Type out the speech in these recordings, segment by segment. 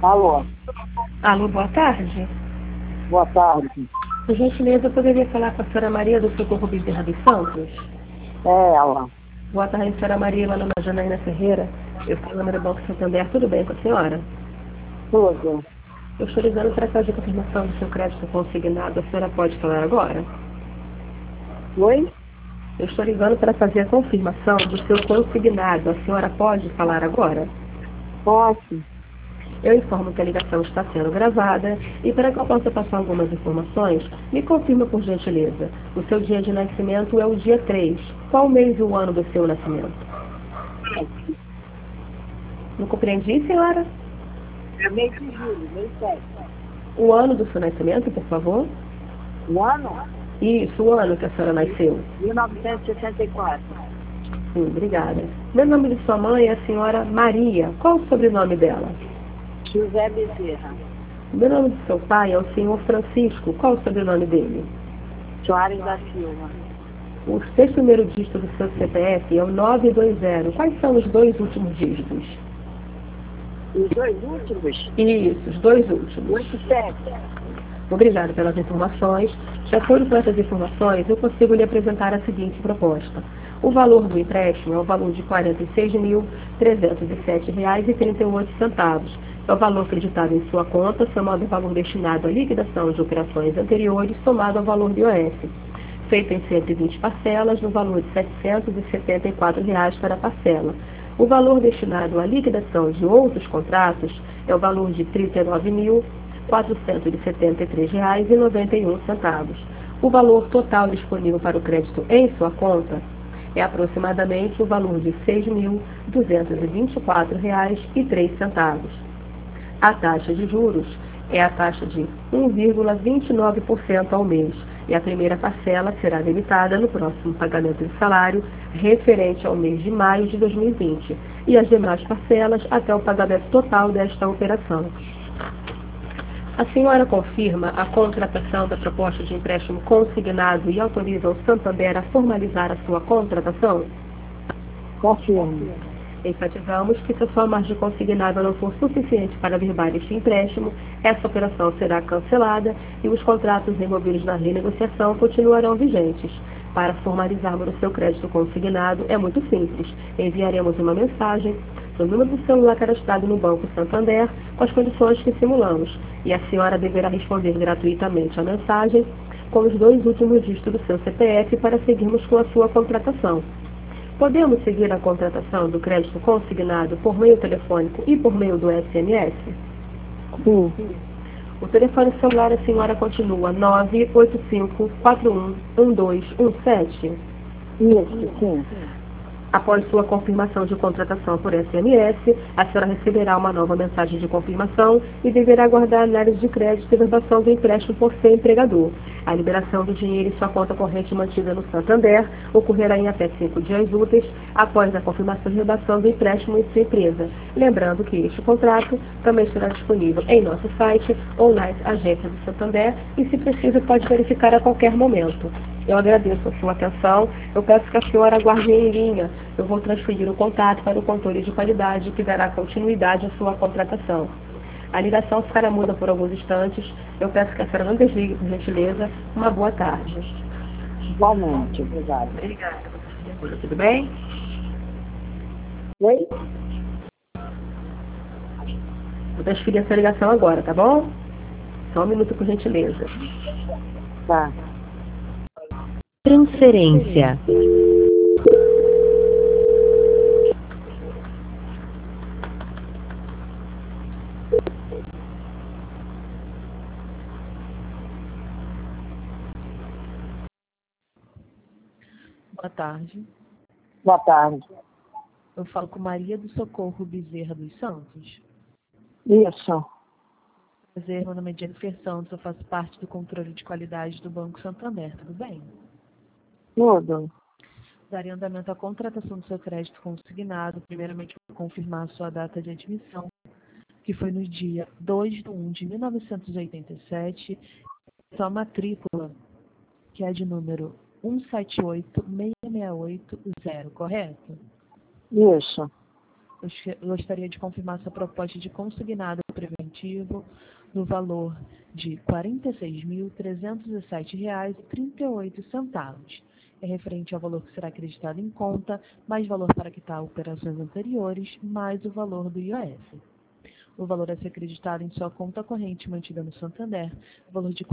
Alô, Alô, boa tarde. boa tarde. Por gentileza, eu poderia falar com a senhora Maria do Socorro Bezerra dos Santos? É ela. Boa tarde, senhora Maria. Meu nome é Janaína Ferreira. Eu sou número do Banco Santander. Tudo bem com a senhora? Tudo. Eu estou ligando para fazer confirmação do seu crédito consignado. A senhora pode falar agora? Oi? Eu estou ligando para fazer a confirmação do seu consignado. A senhora pode falar agora? Posso? Eu informo que a ligação está sendo gravada e para que eu possa passar algumas informações, me confirma por gentileza. O seu dia de nascimento é o dia 3. Qual mês e o ano do seu nascimento? Não compreendi, senhora? É mês de julho, mês 7. O ano do seu nascimento, por favor? O ano? Isso, o ano que a senhora nasceu. 1964. Sim, obrigada. Meu nome de sua mãe é a senhora Maria. Qual o sobrenome dela? José Bezerra. Meu nome de seu pai é o senhor Francisco. Qual o sobrenome dele? Soares da Silva. Os 6 primeiros dígitos do seu CPF é o 920. Quais são os dois últimos dígitos? Os dois últimos? Isso, os dois últimos. 87. Obrigada pelas informações. De acordo com essas informações, eu consigo lhe apresentar a seguinte proposta. O valor do empréstimo é o valor de R$ 46.307,38. É o valor acreditado em sua conta, somado ao valor destinado à liquidação de operações anteriores, somado ao valor do IOF. Feito em 120 parcelas, no valor de R$ 774 para a parcela. O valor destinado à liquidação de outros contratos é o valor de R$ 39.473,91. O valor total disponível para o crédito em sua conta é aproximadamente o valor de R$ 6.224,03. A taxa de juros é a taxa de 1,29% ao mês e a primeira parcela será debitada no próximo pagamento de salário referente ao mês de maio de 2020 e as demais parcelas até o pagamento total desta operação. A senhora confirma a contratação da proposta de empréstimo consignado e autoriza o Santander a formalizar a sua contratação? Confirmo. Enfatizamos que se a sua margem consignada não for suficiente para averbar este empréstimo, essa operação será cancelada e os contratos envolvidos na renegociação continuarão vigentes. Para formalizarmos o seu crédito consignado é muito simples. Enviaremos uma mensagem no número do celular cadastrado no Banco Santander com as condições que simulamos e a senhora deverá responder gratuitamente a mensagem com os dois últimos dígitos do seu CPF para seguirmos com a sua contratação. Podemos seguir a contratação do crédito consignado por meio telefônico e por meio do SMS? Sim. O telefone celular da senhora continua 985411217. Isso, sim. Após sua confirmação de contratação por SMS, a senhora receberá uma nova mensagem de confirmação e deverá aguardar a análise de crédito e verbação do empréstimo por seu empregador. A liberação do dinheiro em sua conta corrente mantida no Santander ocorrerá em até 5 dias úteis após a confirmação de redação do empréstimo em sua empresa. Lembrando que este contrato também estará disponível em nosso site ou nas agências do Santander e, se preciso, pode verificar a qualquer momento. Eu agradeço a sua atenção. Eu peço que a senhora aguarde em linha. Eu vou transferir o contato para o controle de qualidade que dará continuidade à sua contratação. A ligação ficará muda por alguns instantes. Eu peço que a senhora não desligue, por gentileza. Uma boa tarde. Igualmente, obrigada. Obrigada. Tudo bem? Oi? Vou transferir essa ligação agora, tá bom? Só um minuto, por gentileza. Tá. Transferência. Boa tarde. Boa tarde. Eu falo com Maria do Socorro Bezerra dos Santos. Isso. Prazer, meu nome é Jennifer Santos, eu faço parte do controle de qualidade do Banco Santander, tudo bem? Tudo. Darei andamento à contratação do seu crédito consignado. Primeiramente, vou confirmar a sua data de admissão, que foi no dia 2/1/1987, sua matrícula, que é de número 178668, correto? Isso. Eu gostaria de confirmar sua proposta de consignado preventivo no valor de R$ 46.307,38. É referente ao valor que será acreditado em conta, mais valor para quitar operações anteriores, mais o valor do IOF. O valor a ser acreditado em sua conta corrente mantida no Santander, valor de R$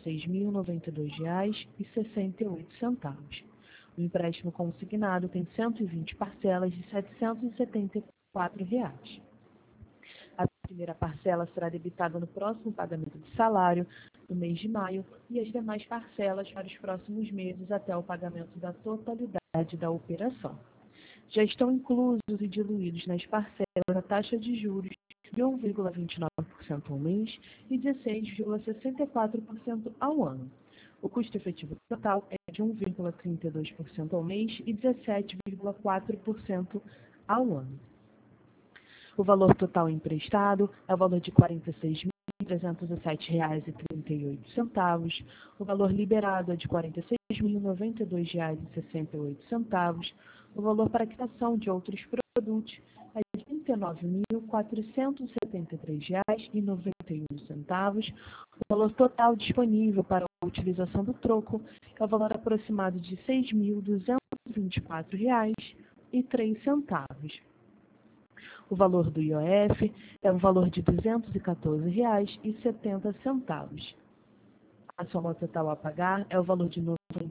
46.092,68. O empréstimo consignado tem 120 parcelas de R$ 774. A primeira parcela será debitada no próximo pagamento de salário, no mês de maio, e as demais parcelas para os próximos meses até o pagamento da totalidade da operação. Já estão inclusos e diluídos nas parcelas a taxa de juros de 1,29% ao mês e 16,64% ao ano. O custo efetivo total é de 1,32% ao mês e 17,4% ao ano. O valor total emprestado é o valor de R$ 46.307,38. O valor liberado é de R$ 46.092,68. O valor para quitação de outros produtos é de R$ 39.473,91. O valor total disponível para a utilização do troco é o valor aproximado de R$ 6.224,03. O valor do IOF é o valor de R$ 214,70. A soma total a pagar é o valor de R$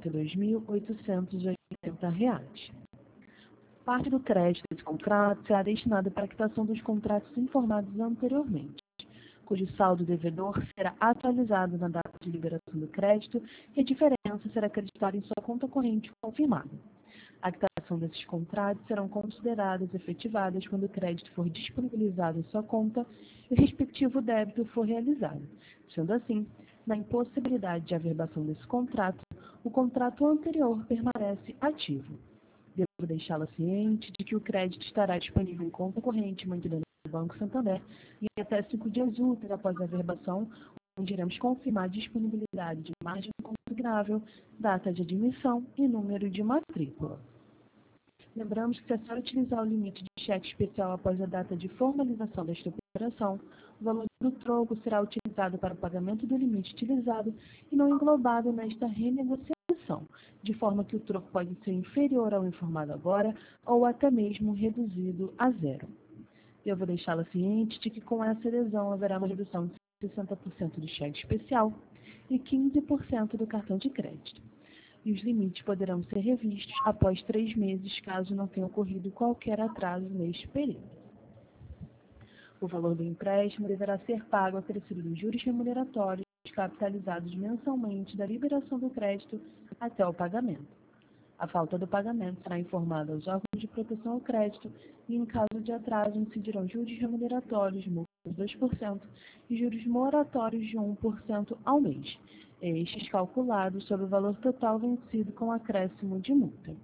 92.880. Parte do crédito desse contrato será destinada para a quitação dos contratos informados anteriormente, cujo saldo devedor será atualizado na data de liberação do crédito e a diferença será acreditada em sua conta corrente confirmada. A quitação desses contratos serão consideradas efetivadas quando o crédito for disponibilizado em sua conta e o respectivo débito for realizado. Sendo assim, na impossibilidade de averbação desse contrato, o contrato anterior permanece ativo. Devo deixá-la ciente de que o crédito estará disponível em conta corrente mantida no Banco Santander e até 5 dias úteis após a averbação, onde iremos confirmar a disponibilidade de margem consignável, data de admissão e número de matrícula. Lembramos que, se a senhora utilizar o limite de cheque especial após a data de formalização desta operação, o valor do troco será utilizado para o pagamento do limite utilizado e não englobado nesta renegociação, de forma que o troco pode ser inferior ao informado agora ou até mesmo reduzido a zero. Eu vou deixá-la ciente de que, com essa adesão, haverá uma redução de 60% do cheque especial e 15% do cartão de crédito. E os limites poderão ser revistos após 3 meses, caso não tenha ocorrido qualquer atraso neste período. O valor do empréstimo deverá ser pago acrescido dos juros remuneratórios capitalizados mensalmente da liberação do crédito até o pagamento. A falta do pagamento será informada aos órgãos de proteção ao crédito e, em caso de atraso, incidirão juros remuneratórios, multas de 2% e juros moratórios de 1% ao mês, estes calculados sobre o valor total vencido com acréscimo de multa.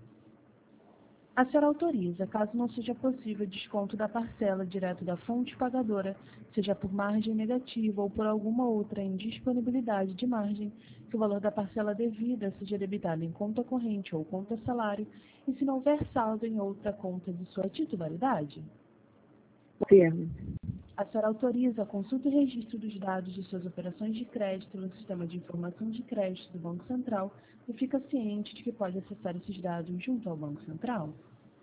A senhora autoriza, caso não seja possível desconto da parcela direto da fonte pagadora, seja por margem negativa ou por alguma outra indisponibilidade de margem, que o valor da parcela devida seja debitado em conta corrente ou conta salário, e se não houver saldo em outra conta de sua titularidade? Termo. A senhora autoriza a consulta e registro dos dados de suas operações de crédito no Sistema de Informação de Crédito do Banco Central e fica ciente de que pode acessar esses dados junto ao Banco Central?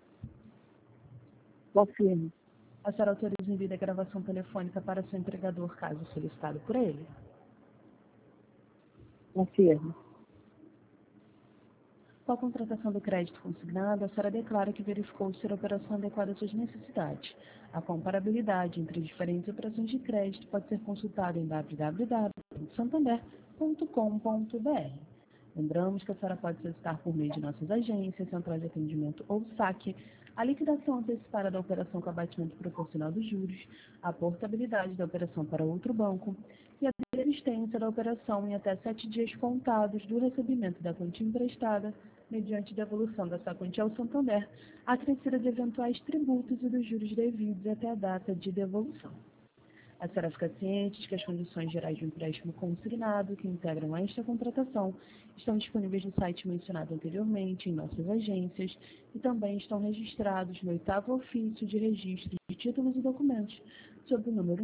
Confirmo. A senhora autoriza o envio da gravação telefônica para seu empregador, caso solicitado por ele? Confirmo. Com a contratação do crédito consignado, a senhora declara que verificou ser a operação adequada às suas necessidades. A comparabilidade entre diferentes operações de crédito pode ser consultada em www.santander.com.br. Lembramos que a senhora pode solicitar por meio de nossas agências, centrais de atendimento ou saque, a liquidação antecipada da operação com abatimento proporcional dos juros, a portabilidade da operação para outro banco e a desistência da operação em até 7 dias contados do recebimento da quantia emprestada, mediante devolução dessa quantia ao Santander, acrescida de eventuais tributos e dos juros devidos até a data de devolução. A senhora fica ciente de que as condições gerais do empréstimo consignado que integram esta contratação estão disponíveis no site mencionado anteriormente, em nossas agências, e também estão registrados no 8º ofício de registro de títulos e documentos, sob o número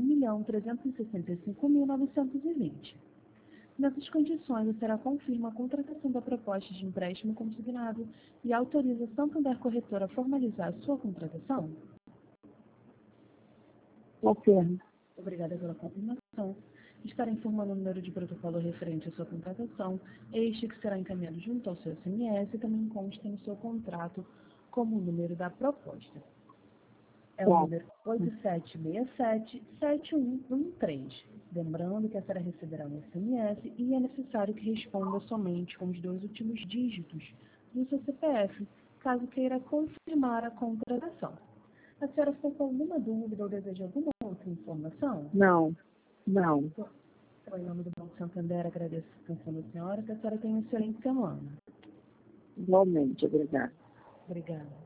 1.365.920. Nessas condições, a senhora confirma a contratação da proposta de empréstimo consignado e autoriza a Santander Corretora a formalizar a sua contratação? Confirmo. Obrigada pela confirmação. Estará informando o número de protocolo referente à sua contratação, este que será encaminhado junto ao seu SMS e também consta no seu contrato como o número da proposta. É o número 8767-7113. Lembrando que a senhora receberá um SMS e é necessário que responda somente com os 2 últimos dígitos do seu CPF, caso queira confirmar a contratação. A senhora ficou com alguma dúvida ou deseja alguma outra informação? Não. Então, em nome do Banco Santander, agradeço a atenção da senhora, que a senhora tenha uma excelente semana. Igualmente, obrigada. Obrigada.